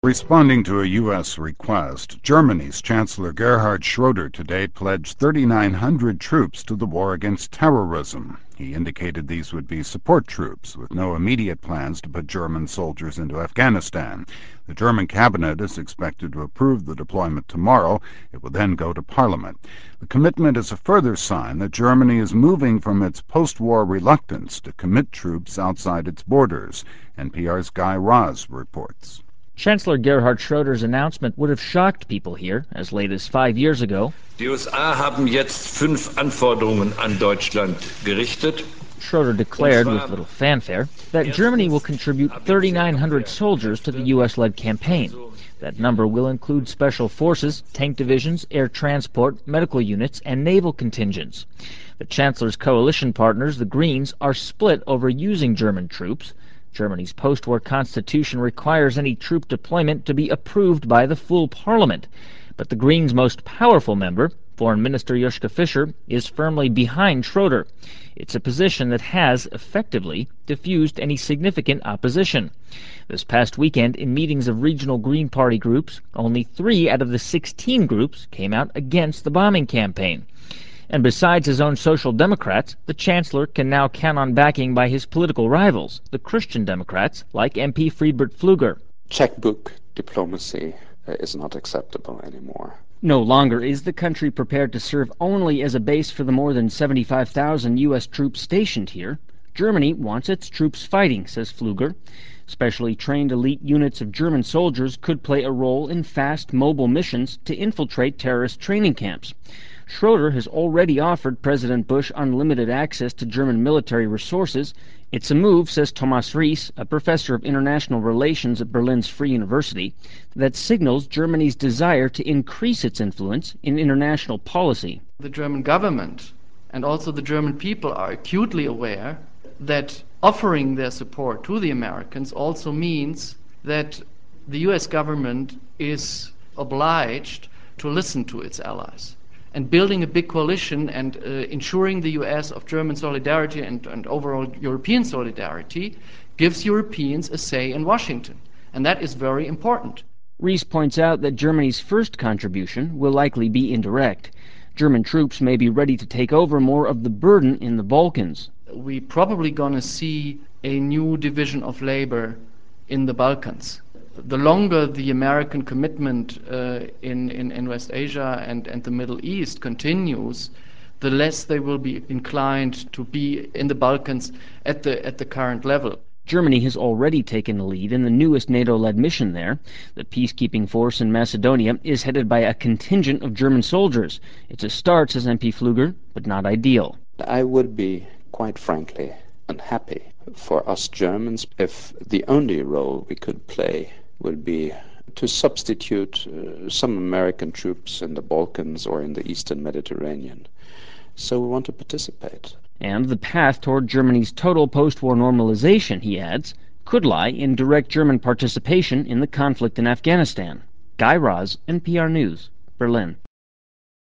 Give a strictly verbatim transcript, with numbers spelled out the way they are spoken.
Responding to a U S request, Germany's Chancellor Gerhard Schroeder today pledged thirty-nine hundred troops to the war against terrorism. He indicated these would be support troops, with no immediate plans to put German soldiers into Afghanistan. The German cabinet is expected to approve the deployment tomorrow. It will then go to Parliament. The commitment is a further sign that Germany is moving from its post-war reluctance to commit troops outside its borders. N P R's Guy Raz reports. Chancellor Gerhard Schroeder's announcement would have shocked people here as late as five years ago. Die U S A haben jetzt fünf Anforderungen an Deutschland gerichtet. Schroeder declared with little fanfare that Germany will contribute thirty-nine hundred soldiers to the U S-led campaign. That number will include special forces, tank divisions, air transport, medical units, and naval contingents. The Chancellor's coalition partners, the Greens, are split over using German troops. Germany's post-war constitution requires any troop deployment to be approved by the full parliament. But the Greens' most powerful member, Foreign Minister Joschka Fischer, is firmly behind Schroeder. It's a position that has, effectively, diffused any significant opposition. This past weekend, in meetings of regional Green Party groups, only three out of the sixteen groups came out against the bombing campaign. And besides his own Social Democrats, the Chancellor can now count on backing by his political rivals, the Christian Democrats, like M P Friedbert Pfluger. Checkbook diplomacy uh, is not acceptable anymore. No longer is the country prepared to serve only as a base for the more than seventy-five thousand U S troops stationed here. Germany wants its troops fighting, says Pfluger. Specially trained elite units of German soldiers could play a role in fast, mobile missions to infiltrate terrorist training camps. Schroeder has already offered President Bush unlimited access to German military resources. It's a move, says Thomas Ries, a professor of international relations at Berlin's Free University, that signals Germany's desire to increase its influence in international policy. The German government and also the German people are acutely aware that offering their support to the Americans also means that the U S government is obliged to listen to its allies. And building a big coalition and uh, ensuring the U S of German solidarity and, and overall European solidarity gives Europeans a say in Washington. And that is very important. Ries points out that Germany's first contribution will likely be indirect. German troops may be ready to take over more of the burden in the Balkans. We're probably going to see a new division of labor in the Balkans. The longer the American commitment uh, in, in, in West Asia and, and the Middle East continues, the less they will be inclined to be in the Balkans at the, at the current level. Germany has already taken the lead in the newest NATO-led mission there. The peacekeeping force in Macedonia is headed by a contingent of German soldiers. It's a start, says M P Pfluger, but not ideal. I would be, quite frankly, unhappy for us Germans if the only role we could play would be to substitute uh, some American troops in the Balkans or in the Eastern Mediterranean. So we want to participate. And the path toward Germany's total post-war normalization, he adds, could lie in direct German participation in the conflict in Afghanistan. Guy Raz, N P R News, Berlin.